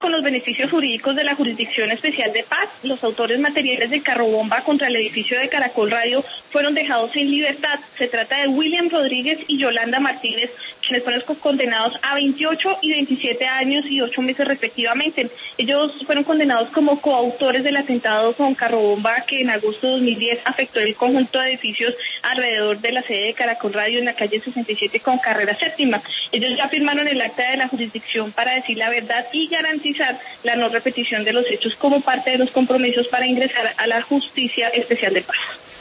con los beneficios jurídicos de la Jurisdicción Especial de Paz. Los autores materiales del carrobomba contra el edificio de Caracol Radio fueron dejados en libertad. Se trata de William Rodríguez y Yolanda Martínez, quienes fueron condenados a 28 y 27 años y 8 meses respectivamente. Ellos fueron condenados como coautores del atentado con carrobomba que en agosto de 2010 afectó el conjunto de edificios alrededor de la sede de Caracol Radio en la calle 67 con carrera séptima. Ellos ya firmaron el acta de la jurisdicción para decir la verdad y garantizar la no repetición de los hechos como parte de los compromisos para ingresar a la Justicia Especial de Paz.